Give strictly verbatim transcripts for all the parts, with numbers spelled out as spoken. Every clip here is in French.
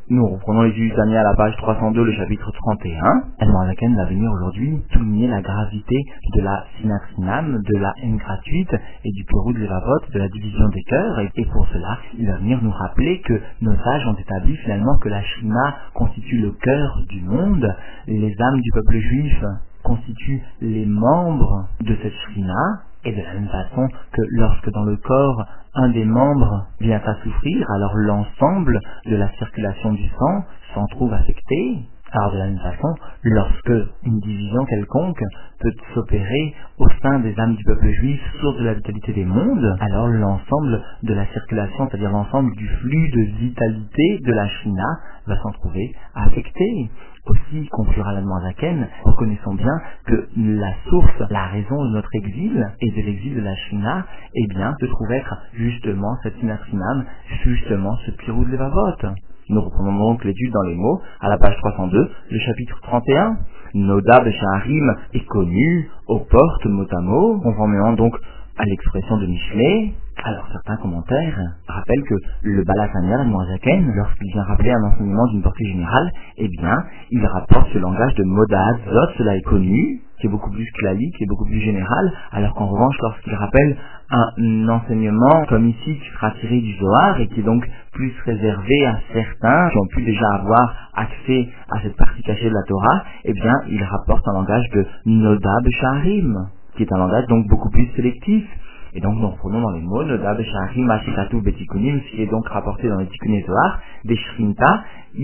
Nous reprenons l'étude du Tania à la page trois cent deux, le chapitre trente et un. El-Morazaken va venir aujourd'hui souligner la gravité de la sinatrinam, de la haine gratuite et du pérou de l'Evavot, de la division des cœurs. Et, et pour cela, il va venir nous rappeler que nos sages ont établi finalement que la Shrina constitue le cœur du monde, les âmes du peuple juif constituent les membres de cette Shrina, et de la même façon que lorsque dans le corps, un des membres vient à souffrir, alors l'ensemble de la circulation du sang s'en trouve affecté. Alors de la même façon, lorsque une division quelconque peut s'opérer au sein des âmes du peuple juif, source de la vitalité des mondes, alors l'ensemble de la circulation, c'est-à-dire l'ensemble du flux de vitalité de la Shrina, va s'en trouver affecté. Aussi, conclura l'Admorazaken, reconnaissons bien que la source, la raison de notre exil et de l'exil de la Shrina, eh bien, se trouve être justement cette sinatrinam, justement ce pirou de l'Evavot. Nous reprenons donc l'étude dans les mots, à la page trois cent deux, le chapitre trente et un. Noda Beshaharim est connu aux portes mot à mot, conformément donc à l'expression de Mishlei. Alors certains commentaires rappellent que le Balatania, l'Admorazaken, lorsqu'il vient rappeler un enseignement d'une portée générale, eh bien, il rapporte ce langage de Modad Zot, cela est connu, qui est beaucoup plus clalique, qui est beaucoup plus général, alors qu'en revanche, lorsqu'il rappelle un enseignement comme ici qui sera tiré du Zohar et qui est donc plus réservé à certains qui ont pu déjà avoir accès à cette partie cachée de la Torah, eh bien, il rapporte un langage de Noda Beshaharim, qui est un langage donc beaucoup plus sélectif. Et donc nous reprenons dans les mots Noda Beshaharim Ashikatu Betikunim, ce qui est donc rapporté dans les Tikkuné Zohar, des Shrinta,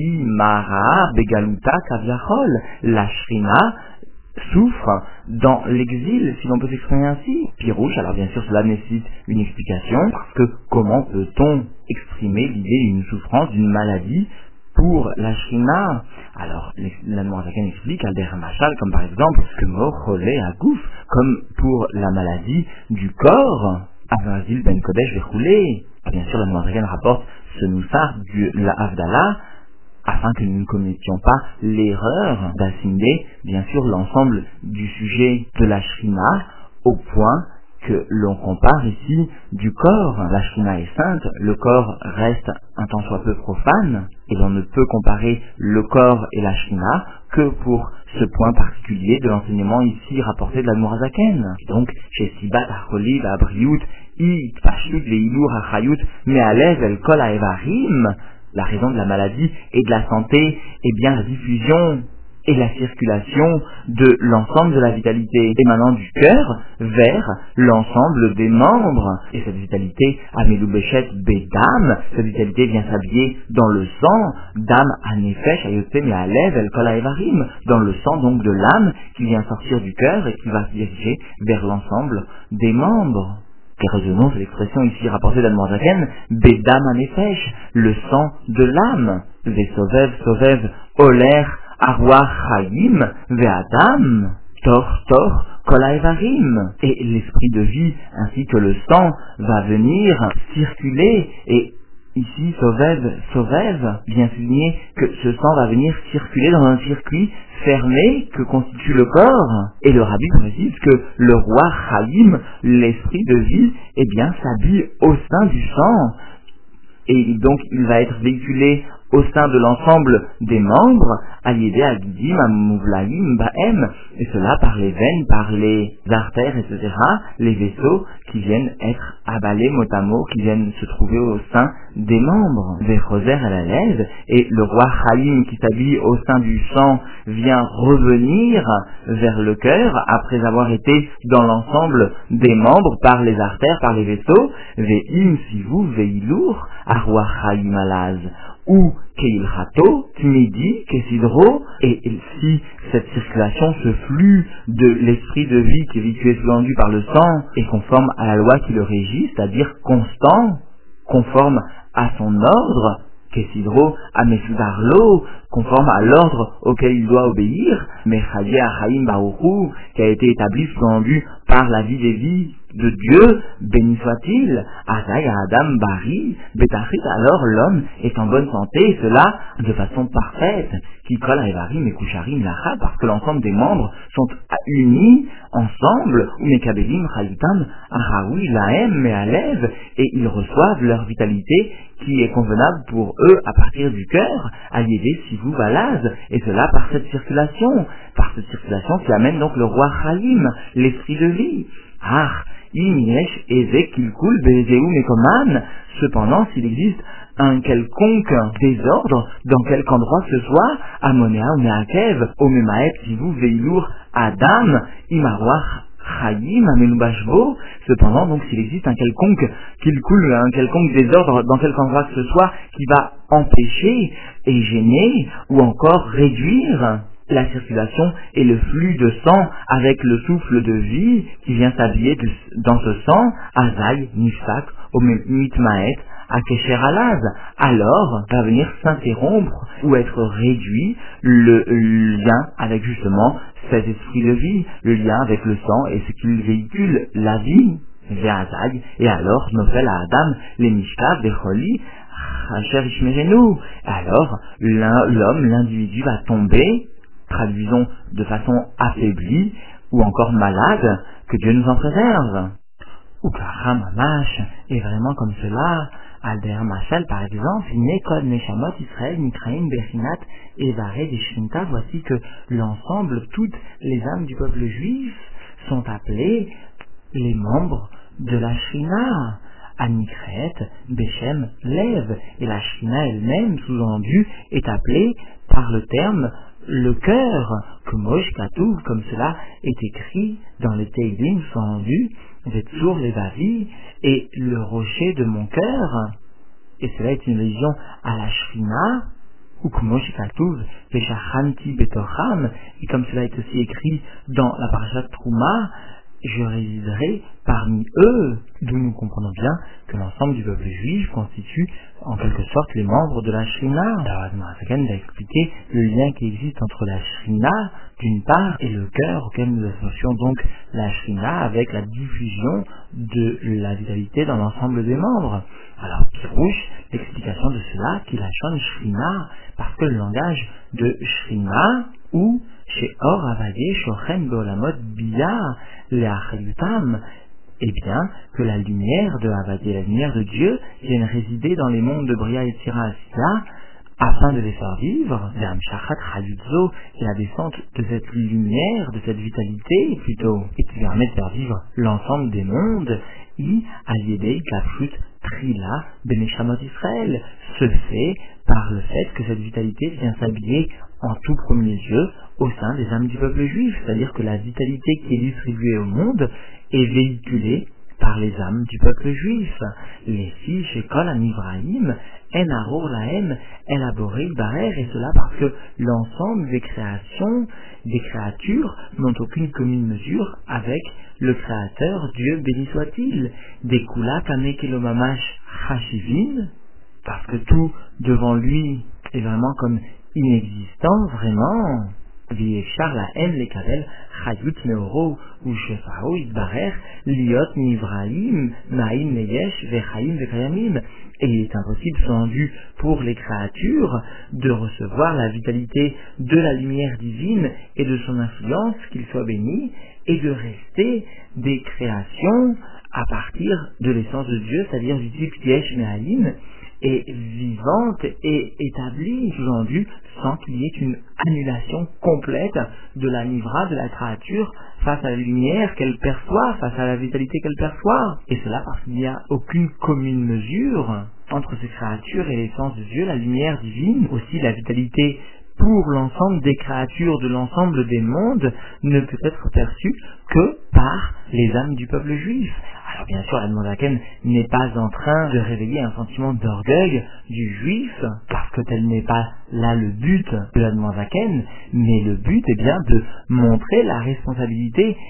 Imara Begaluta Kaviachol. La Shrina souffre dans l'exil, si l'on peut s'exprimer ainsi. Pirouche, alors bien sûr cela nécessite une explication, parce que comment peut-on exprimer l'idée d'une souffrance, d'une maladie pour la Shrina? Alors, l'Admorazaken explique, Alder Machal, comme par exemple, que Mocholé Agouf, comme pour la maladie du corps, Avazil Ben Kodesh Vechoulé. Bien sûr, l'Admorazaken rapporte ce noussar de la Havdalah, afin que nous ne commettions pas l'erreur d'assimiler, bien sûr, l'ensemble du sujet de la Shrina au point que l'on compare ici du corps. La Shrina est sainte, le corps reste un tant soit peu profane, et l'on ne peut comparer le corps et la Shrina que pour ce point particulier de l'enseignement ici rapporté de l'Admorazaken. Donc, chez Sibat Acholi, la Briout, I, Pashut, Veilur, Achayut, Me'alev, El Kol, Aevarim, la raison de la maladie et de la santé, est bien la diffusion et la circulation de l'ensemble de la vitalité émanant du cœur vers l'ensemble des membres. Et cette vitalité, Amelou Bechet Bedam, cette vitalité vient s'habiller dans le sang, Dam Anefesh Ayote Me'alev El Kol Aevarim, dans le sang donc de l'âme qui vient sortir du cœur et qui va se diriger vers l'ensemble des membres. Et revenons à l'expression ici rapportée d'Admorazaken, Bedam Anefesh, le sang de l'âme, Vesovev Sovev Oler Arwah Chaim Ve'adam Tor Tor Kol Aevarim. Et l'esprit de vie ainsi que le sang va venir circuler, et ici Sovev Sovev vient souligner que ce sang va venir circuler dans un circuit fermé que constitue le corps. Et le rabbi précise que le roi Chaim, l'esprit de vie, eh bien s'habille au sein du sang. Et donc il va être véhiculé au sein de l'ensemble des membres, à l'idée à Gidim, à Mouvlaïm, Bahem, et cela par les veines, par les artères, et cetera, les vaisseaux qui viennent être abalés mot à mot, qui viennent se trouver au sein des membres. Vechoser à la lèse, et le roi Chaim qui s'habille au sein du sang vient revenir vers le cœur après avoir été dans l'ensemble des membres par les artères, par les vaisseaux. Ve'im sivu ve'ilour, arwah Chaim alaz. Ou Keilhato, Tmidi, Kesidro, et si cette circulation, ce flux de l'esprit de vie qui est véhiculé sous-entendu par le sang est conforme à la loi qui le régit, c'est-à-dire constant, conforme à son ordre, Kesidro, Amesudarlo, conforme à l'ordre auquel il doit obéir, mais Chayé Achaim Baruchu, qui a été établi sous-entendu par la vie des vies, de Dieu, béni soit-il, Azaï Adam Bari, Betachit, alors l'homme est en bonne santé, et cela de façon parfaite, qui colle à Evarim et Kusharim Lacha, parce que l'ensemble des membres sont unis ensemble, ou Mekabelim, Chalitam, Araoui, Lahem, Mealev, et ils reçoivent leur vitalité qui est convenable pour eux à partir du cœur, à l'idée Sivou Balaz, et cela par cette circulation, par cette circulation qui amène donc le roi Chaim, l'esprit de vie. Ah, Imiesh, Ezek, Kilkul, Bezeu, Mekoman, cependant s'il existe un quelconque désordre dans quelque endroit que ce soit, Amonea ou Meakev, Omemaet, Sivou, Veilour, Adam, Imaroach, Chaim, Amenubashbo, cependant, donc, s'il existe un quelconque, qu'il coule, un quelconque désordre dans quelque endroit que ce soit, qui va empêcher et gêner, ou encore réduire la circulation et le flux de sang avec le souffle de vie qui vient s'habiller dans ce sang, Azaï, Nifsak, Omitmaet, Akesher Alaz, alors va venir s'interrompre ou être réduit le lien avec justement cet esprit de vie, le lien avec le sang et ce qu'il véhicule, la vie, Ve'azag, et alors Nofel à Adam, les Mishkav, les Choli, Asher Ishmerenu, alors l'homme, l'individu va tomber, traduisons de façon affaiblie ou encore malade, que Dieu nous en préserve. Ou Kara Mamash, et vraiment comme cela, Alder Machal par exemple, Nekod Neshamot Israël, Mikraim, Bechinat, et Varé des Shrinta, voici que l'ensemble, toutes les âmes du peuple juif sont appelées les membres de la Shrina, Anikret, Beshem, Lev, et la Shrina elle-même, sous-entendue, est appelée par le terme le cœur, que Mosh Katouv, comme cela est écrit dans les Teilim, sous-entendu, Vetsur Levavi, et le rocher de mon cœur, et cela est une allusion à la Shrina, ou Kmosh Katouv, Veshachanti Betocham, et comme cela est aussi écrit dans la parashat Trouma, je résiderai parmi eux, d'où nous comprenons bien que l'ensemble du peuple juif constitue en quelque sorte les membres de la Shrina. Alors Admorazaken va expliquer le lien qui existe entre la Shrina d'une part et le cœur auquel nous associons donc la Shrina avec la diffusion de la vitalité dans l'ensemble des membres. Alors Pirouche, l'explication de cela qui la chante Shrina, parce que le langage de Shrina ou chez Or Avadé, Shochen Beolamot Bia, Leachayutam, eh bien, que la lumière de Avadé, la lumière de Dieu, vienne résider dans les mondes de Bria et Tira Asya, afin de les faire vivre, vers Mshachat Chayutzo, et la descente de cette lumière, de cette vitalité, plutôt, et qui permet de faire vivre l'ensemble des mondes, I, Aliédé, Kapshut, Trila, Beneshamot Israël, se fait par le fait que cette vitalité vient s'habiller en tout premier lieu au sein des âmes du peuple juif, c'est-à-dire que la vitalité qui est distribuée au monde est véhiculée par les âmes du peuple juif. Les filles chez Kol Anivrahim, En Aror Lahem, élaboré Barer, et cela parce que l'ensemble des créations, des créatures, n'ont aucune commune mesure avec le Créateur, Dieu béni soit-il, des Kula Kamekelomamash Hashivin, parce que tout devant lui est vraiment comme inexistant, vraiment. Viechar la haine les kavel, chayut meoro, ou shefao idbarer, liot nivraim, naim neyesh, vechaim vekayamim. Et il est impossible, sans dû pour les créatures, de recevoir la vitalité de la lumière divine et de son influence, qu'il soit béni, et de rester des créations à partir de l'essence de Dieu, c'est-à-dire du type yesh mehalim, et vivante et établie, sous-entendu, sans qu'il y ait une annulation complète de la nivra, de la créature, face à la lumière qu'elle perçoit, face à la vitalité qu'elle perçoit. Et cela parce qu'il n'y a aucune commune mesure entre ces créatures et l'essence de Dieu, la lumière divine, aussi la vitalité pour l'ensemble des créatures de l'ensemble des mondes ne peut être perçue que par les âmes du peuple juif. Alors bien sûr, l'Admorazaken n'est pas en train de réveiller un sentiment d'orgueil du juif, parce que tel n'est pas là le but de l'Admorazaken, mais le but est bien de montrer la responsabilité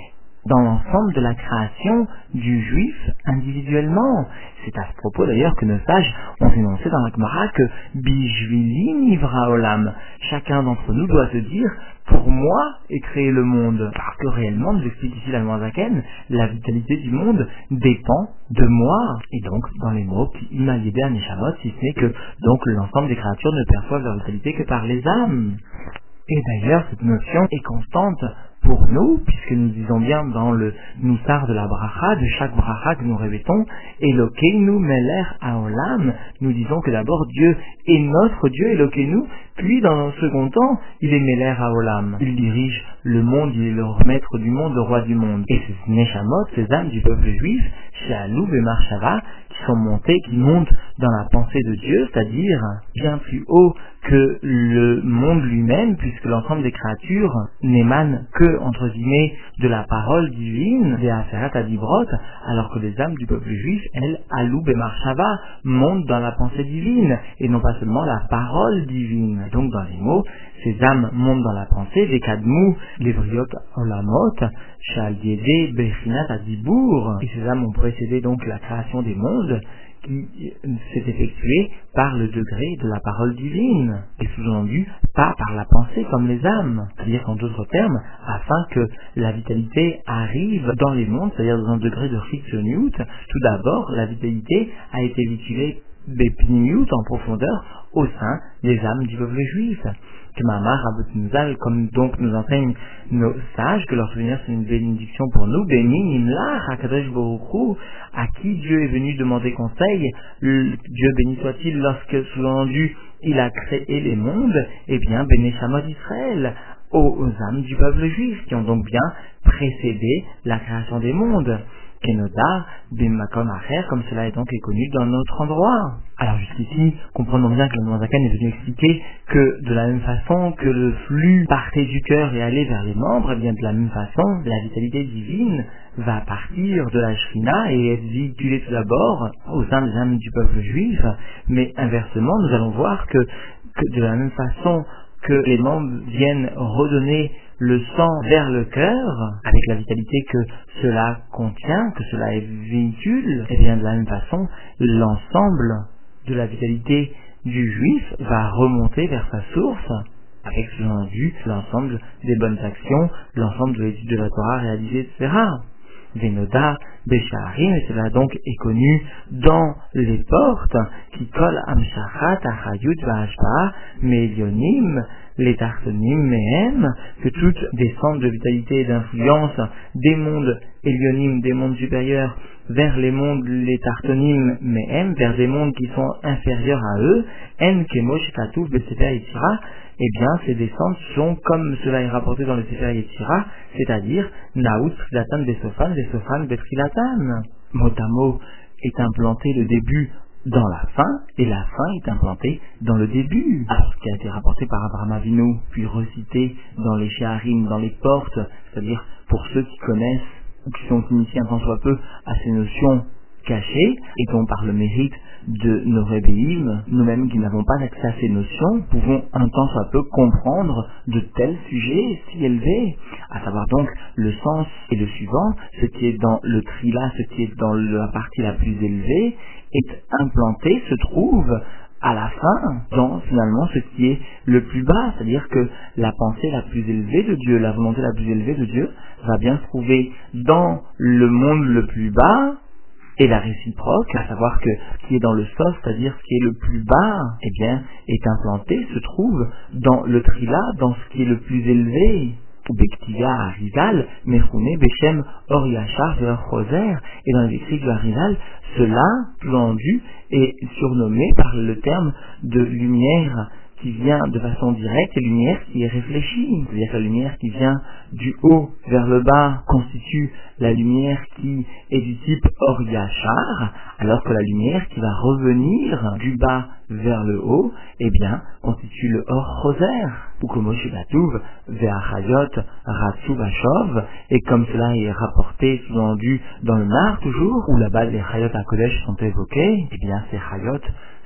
dans l'ensemble de la création du juif individuellement. C'est à ce propos d'ailleurs que nos sages ont énoncé dans la Gemara que Bishvili nivra olam. Chacun d'entre nous doit se dire pour moi est créé le monde. Parce que réellement, nous explique ici la Zaken, la vitalité du monde dépend de moi. Et donc, dans les mots, Imalidé Aneshamot, si ce n'est que donc l'ensemble des créatures ne perçoivent leur vitalité que par les âmes. Et d'ailleurs, cette notion est constante pour nous, puisque nous disons bien dans le Noussar de la bracha, de chaque bracha que nous répétons, Elokeinu Meler Haolam, nous disons que d'abord Dieu est notre Dieu, Elokeinu, puis dans un second temps, il est Meler Haolam. Il dirige le monde, il est le maître du monde, le roi du monde. Et ces Neshamot, ces âmes du peuple juif, Shealou et Marshava, qui sont montées, qui montent dans la pensée de Dieu, c'est-à-dire bien plus haut que le monde lui-même, puisque l'ensemble des créatures n'émanent que, entre guillemets, de la parole divine, des Aferet Adibrot, alors que les âmes du peuple juif, elles, Aloub et Marshava, montent dans la pensée divine, et non pas seulement la parole divine. Donc dans les mots, ces âmes montent dans la pensée, les Kadmou, les Briot Olamot, Shal Yedé, Bechinat Adibour, et ces âmes ont précédé donc la création des mondes, qui s'est effectuée par le degré de la parole divine, et sous-entendu pas par la pensée comme les âmes. C'est-à-dire qu'en d'autres termes, afin que la vitalité arrive dans les mondes, c'est-à-dire dans un degré de Chitzoniut, tout d'abord, la vitalité a été véhiculée Bepnimiut en profondeur au sein des âmes du peuple juif. Que Mamar Rabot comme donc nous enseignent nos sages, que leur souvenir c'est une bénédiction pour nous, Béni Nimlach Hakadosh Baruch Hu, à qui Dieu est venu demander conseil, le, Dieu béni soit-il, lorsque sous-entendu il a créé les mondes, et bien Béné Shamot d'Israël, aux, aux âmes du peuple juif, qui ont donc bien précédé la création des mondes. Kenoda, Bimmakom Acher, comme cela est donc connu dans notre endroit. Alors jusqu'ici, comprenons bien que le Zaken est venu expliquer que de la même façon que le flux partait du cœur et allait vers les membres, et bien de la même façon, la vitalité divine va partir de la Shrina et être véhiculée tout d'abord au sein des âmes du peuple juif, mais inversement, nous allons voir que, que de la même façon que les membres viennent redonner le sang vers le cœur, avec la vitalité que cela contient, que cela véhicule, et bien de la même façon, l'ensemble de la vitalité du juif va remonter vers sa source, avec sous-entendu l'ensemble des bonnes actions, l'ensemble de l'étude de la Torah réalisée, et cetera. Venoda, Besharim, et cela donc est connu dans les portes qui collent Amshachat, Achayut, Vahashpa, Melionim, les Tartonim, Mehem, que toutes descendent de vitalité et d'influence des mondes Elionim, des mondes supérieurs, vers les mondes, les Tartonim, Mehem, vers des mondes qui sont inférieurs à eux, En Kemosh Katouf, Besefer Yitzira, eh bien, ces descentes sont, comme cela est rapporté dans le Sefer Yetzira, c'est-à-dire Naout Trilatan Besofan, Besofan Betrilatan. Motamo est implanté le début dans la fin, et la fin est implantée dans le début. Alors, ce qui a été rapporté par Abraham Avinu, puis recité dans les Sheharim, dans les portes, c'est-à-dire pour ceux qui connaissent, ou qui sont initiés un tant soit peu à ces notions cachées, et dont par le mérite de nos rébéim, nous-mêmes qui n'avons pas accès à ces notions, pouvons un tant soit peu comprendre de tels sujets si élevés, à savoir donc le sens et le suivant, ce qui est dans le trila, ce qui est dans la partie la plus élevée, est implanté, se trouve à la fin, dans finalement ce qui est le plus bas, c'est-à-dire que la pensée la plus élevée de Dieu, la volonté la plus élevée de Dieu, va bien se trouver dans le monde le plus bas, et la réciproque, à savoir que ce qui est dans le sol, c'est-à-dire ce qui est le plus bas, eh bien, est implanté, se trouve dans le trila, dans ce qui est le plus élevé. Bektiva Harizal, Mechouné, Bechem, Or Yachar, Choser, et dans les écrits du Harizal, cela, vendu, est surnommé par le terme de lumière qui vient de façon directe et lumière qui est réfléchie. C'est-à-dire que la lumière qui vient du haut vers le bas constitue la lumière qui est du type Or Yachar, alors que la lumière qui va revenir du bas vers le haut, eh bien, constitue le Or Choser. Ou comme Shebatuv, Ve'achayot, Ratsu Vashov, et comme cela est rapporté, sous-entendu dans le Mar toujours, où là-bas les Chayot à Kodesh sont évoqués, eh bien, ces Chayot,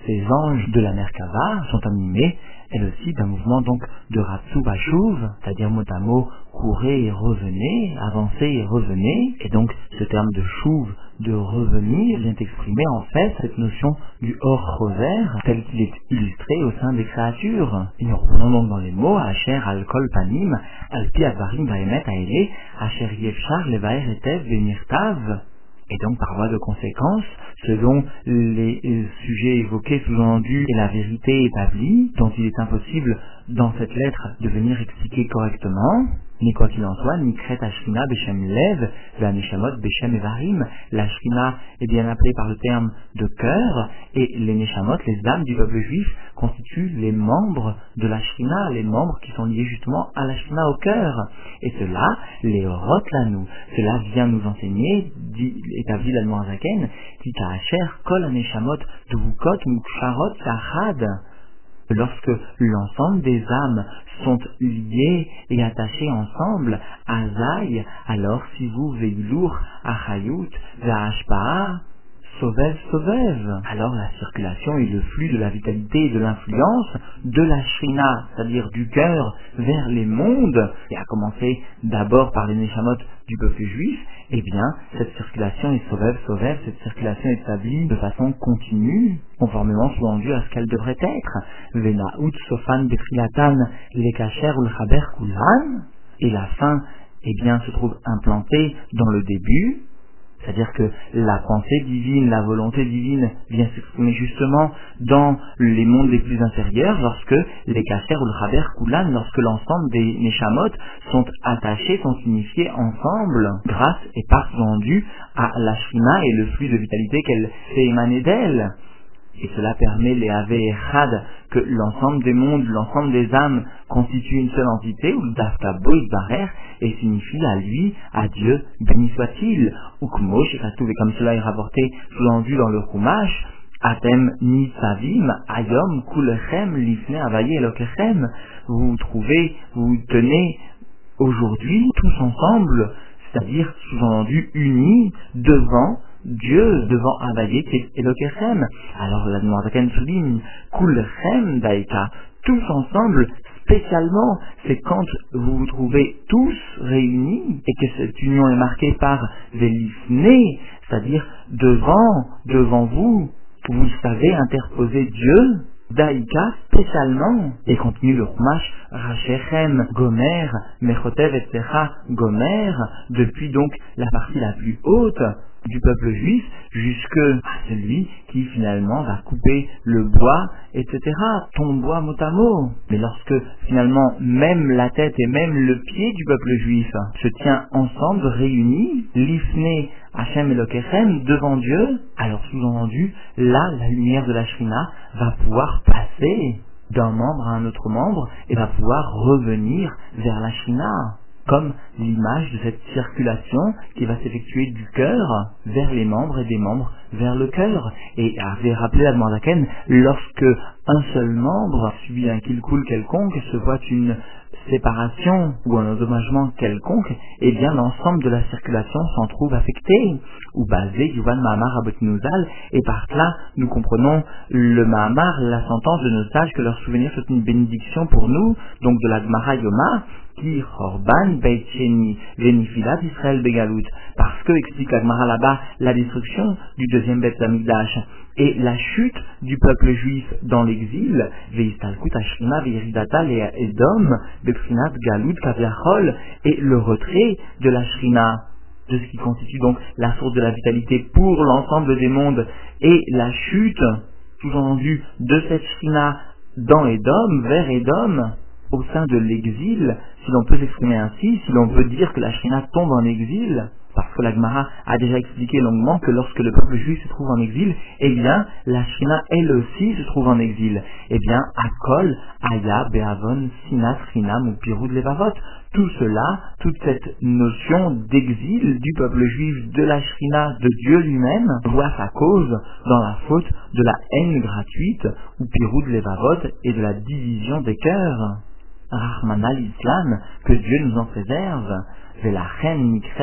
ces anges de la Merkava sont animés, elles aussi, d'un mouvement donc de Ratsu Vashuv, c'est-à-dire mot à mot, courez et revenez, avancez et revenez, et donc ce terme de Shuv, de revenir, vient exprimer en fait cette notion du Or Choser, tel qu'il est illustré au sein des créatures. Et nous revenons donc dans les mots, Asher Al-Kol Panim, Al-Pi Advarim Vaemet Aele, Asher Yefchar Levaer Etev Venirtav. Et donc, par voie de conséquence, selon les sujets évoqués sous-entendus et la vérité établie, dont il est impossible dans cette lettre de venir expliquer correctement, mais quoi qu'il en soit, Nikret Ashrina Beshem Lev, Vaneshamot Beshem Evarim, la Shrina est bien appelée par le terme de cœur, et les Neshamot, les âmes du peuple juif, constituent les membres de la Shrina, les membres qui sont liés justement à la Shrina au cœur. Et cela, les Orot Lanou, cela vient nous enseigner, dit, établi l'Admorazaken, qui Ka'asher Kol Aneshamot Dvukot Muksharot Yachad. Lorsque l'ensemble des âmes sont liées et attachées ensemble, Azaï, alors si vous veilour, Achayut, Vahashpa'a, Sovev, Sovev. Alors la circulation et le flux de la vitalité et de l'influence de la Shrina, c'est-à-dire du cœur vers les mondes, et à commencer d'abord par les Neshamot du peuple juif, eh bien, cette circulation est Sovev, Sovev, cette circulation est établie de façon continue, conformément sous-entendu à ce qu'elle devrait être. Venaout, Sofan, Betriatan, Lekacher ou L'Chaber Kulan, et la fin, eh bien, se trouve implantée dans le début. C'est-à-dire que la pensée divine, la volonté divine vient s'exprimer justement dans les mondes les plus inférieurs lorsque les Kasher ou le Chaber Kulan, lorsque l'ensemble des Neshamot sont attachés, sont unifiés ensemble grâce et par rendu à la Shrina et le flux de vitalité qu'elle fait émaner d'elle. Et cela permet les Ave Echad, que l'ensemble des mondes, l'ensemble des âmes constitue une seule entité, ou le Daftabo Isbarer, et signifie à lui, à Dieu, béni soit-il. Ou Kmo, Shekatouv, et comme cela est rapporté sous-entendu dans le Chumash, Atem Nisavim, Ayom, Kulechem, Lifne, Avaye, Elokechem. Vous vous trouvez, vous vous tenez aujourd'hui, tous ensemble, c'est-à-dire sous-entendu unis devant Dieu, devant Avaye qui est Elokechem. Alors la Noirzaken souligne Kulchem Daïka, tous ensemble, spécialement, c'est quand vous vous trouvez tous réunis et que cette union est marquée par Velifne, c'est-à-dire devant, devant vous, vous savez interposer Dieu, Daïka spécialement, et continue le Chumash, Rachechem, Gomer, Mechotev, et cetera, Gomer, depuis donc la partie la plus haute du peuple juif jusque à celui qui finalement va couper le bois, et cetera. Ton bois mot à mot. Mais lorsque finalement même la tête et même le pied du peuple juif se tient ensemble, réunis, l'ifné Hachem Elokechem devant Dieu, alors sous-entendu, là la lumière de la Shrina va pouvoir passer d'un membre à un autre membre et va pouvoir revenir vers la Shrina, comme l'image de cette circulation qui va s'effectuer du cœur vers les membres et des membres vers le cœur. Et avait rappelé la Noirzaken, lorsque un seul membre subit un kilkoul quelconque, se voit une séparation ou un endommagement quelconque, eh bien l'ensemble de la circulation s'en trouve affecté. Ou basé, Yuvan Mahamar Abotinouzal, et par là nous comprenons le Mahamar, la sentence de nos sages que leur souvenir soit une bénédiction pour nous, donc de la Gemara Yoma, qui Horban Beit Sheni Venifilat Israël Begalout, parce que, explique la Gemara là-bas, la destruction du deuxième Beit Hamikdash et la chute du peuple juif dans l'exil, Veistalkut Ashrina Veiridata et Edom, Beprinat Galut Kaviachol, et le retrait de la Shrina, de ce qui constitue donc la source de la vitalité pour l'ensemble des mondes, et la chute, sous-entendu, de cette Shrina dans Edom, vers Edom, au sein de l'exil, si l'on peut s'exprimer ainsi, si l'on veut dire que la Shrina tombe en exil, parce que la Gemara a déjà expliqué longuement que lorsque le peuple juif se trouve en exil, eh bien, la Shrina, elle aussi, se trouve en exil. Eh bien, Akol, Aya, Be'avon, Sinat, Rinam ou Pirud Levavot, tout cela, toute cette notion d'exil du peuple juif, de la Shrina, de Dieu lui-même, voit sa cause dans la faute de la haine gratuite, ou Pirud Levavot, et de la division des cœurs. Rahman al-Islam, que Dieu nous en préserve, Velachen Nikret,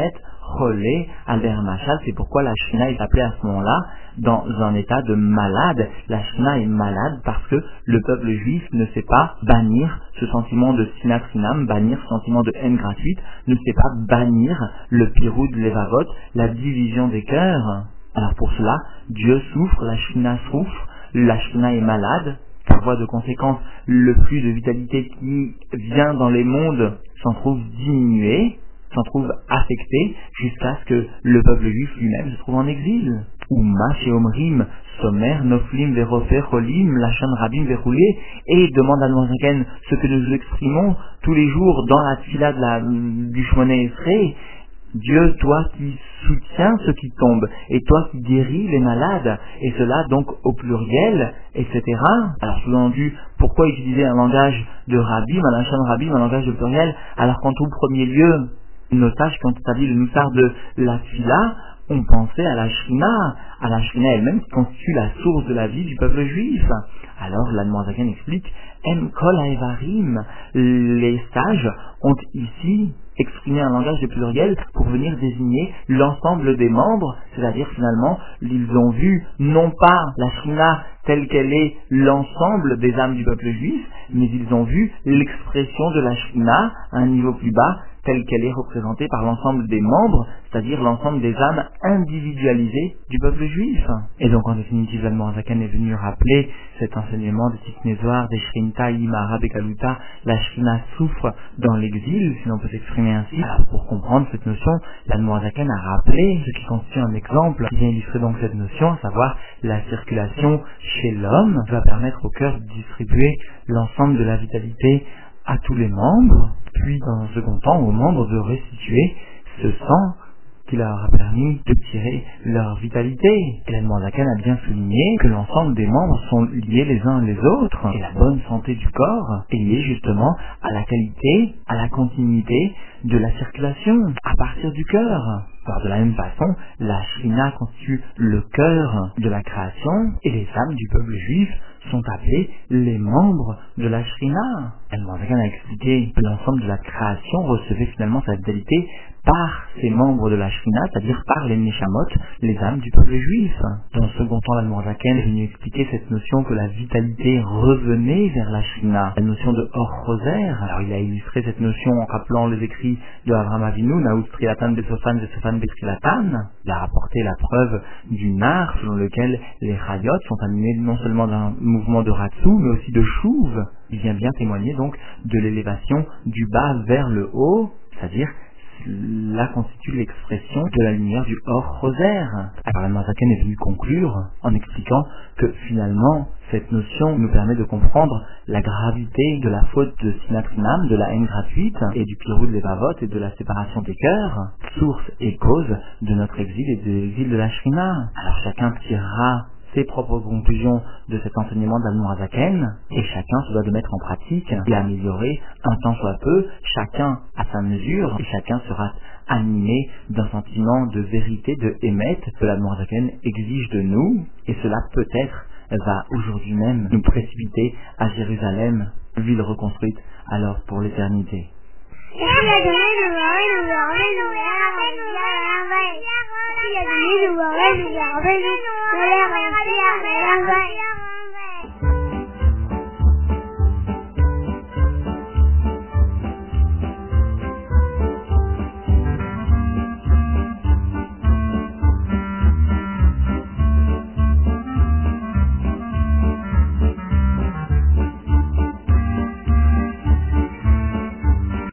Cholé, Albert Machal, c'est pourquoi la Shrina est appelée à ce moment-là dans un état de malade. La Shrina est malade parce que le peuple juif ne sait pas bannir ce sentiment de sinat chinam, bannir ce sentiment de haine gratuite, ne sait pas bannir le pirud levavot, la division des cœurs. Alors pour cela, Dieu souffre, la Shrina souffre, la Shrina est malade. Par voie de conséquence, le flux de vitalité qui vient dans les mondes s'en trouve diminué, s'en trouve affecté, jusqu'à ce que le peuple juif lui-même se trouve en exil. Ouma chez Omrim, Somer, Noflim, Verofer, Cholim, Lachan, Rabim, Verroulé, et demande à Noazaken ce que nous exprimons tous les jours dans la tfila de la, du Shmoné Esrei. Dieu, toi qui soutiens ceux qui tombent, et toi qui guéris les malades, et cela donc au pluriel, et cetera. Alors sous-entendu, pourquoi utiliser un langage de Rabim, un lachan Rabim, un langage de pluriel, alors qu'en tout premier lieu, nos sages qui ont établi le Moussar de la Tfila ont pensé à la Shrina, à la Shrina elle-même qui constitue la source de la vie du peuple juif. Alors l'Admorazaken explique, Em kol haevarim, les sages ont ici exprimé un langage de pluriel pour venir désigner l'ensemble des membres, c'est-à-dire finalement, ils ont vu non pas la Shrina telle qu'elle est l'ensemble des âmes du peuple juif, mais ils ont vu l'expression de la Shrina à un niveau plus bas, telle qu'elle est représentée par l'ensemble des membres, c'est-à-dire l'ensemble des âmes individualisées du peuple juif. Et donc en définitive, l'Admorazaken est venu rappeler cet enseignement de Tiknezoar, des Shrinta, Imara, Bekaluta, la Shrina souffre dans l'exil, si l'on peut s'exprimer ainsi. Alors pour comprendre cette notion, l'Admorazaken a rappelé ce qui constitue un exemple qui vient illustrer donc cette notion, à savoir la circulation chez l'homme, va permettre au cœur de distribuer l'ensemble de la vitalité à tous les membres, puis dans un second temps aux membres de restituer ce sang qui leur a permis de tirer leur vitalité. Et l'Admorazaken a bien souligné que l'ensemble des membres sont liés les uns les autres, et la bonne santé du corps est liée justement à la qualité, à la continuité de la circulation, à partir du cœur. Alors de la même façon, la Shrina constitue le cœur de la création, et les âmes du peuple juif sont appelés les membres de la Shrina. L'Admorazaken a expliqué que l'ensemble de la création recevait finalement sa vitalité par ces membres de la Shrina, c'est-à-dire par les Neshamot, les âmes du peuple juif. Dans le second temps, l'Admorazaken est venu expliquer cette notion que la vitalité revenait vers la Shrina, la notion de Or Roser. Alors il a illustré cette notion en rappelant les écrits de Avraham Avinu, Naout Trilatan Besofan, Besofan Betrilatan. Il a rapporté la preuve du nar, selon lequel les Chayot sont animés non seulement d'un mouvement de Ratsu, mais aussi de Shuv. Il vient bien témoigner donc de l'élévation du bas vers le haut, c'est-à-dire là constitue l'expression de la lumière du Or Roser. Alors l'Admorazaken est venu conclure en expliquant que finalement cette notion nous permet de comprendre la gravité de la faute de sinat chinam, de la haine gratuite et du pirud levavot et de la séparation des cœurs, source et cause de notre exil et de l'exil de la Shrina. Alors chacun tirera ses propres conclusions de cet enseignement d'Admorazaken, et chacun se doit de mettre en pratique et améliorer un tant soit peu, chacun à sa mesure, et chacun sera animé d'un sentiment de vérité, de émet que l'Admorazaken exige de nous, et cela peut-être va aujourd'hui même nous précipiter à Jérusalem, ville reconstruite alors pour l'éternité. Yeah.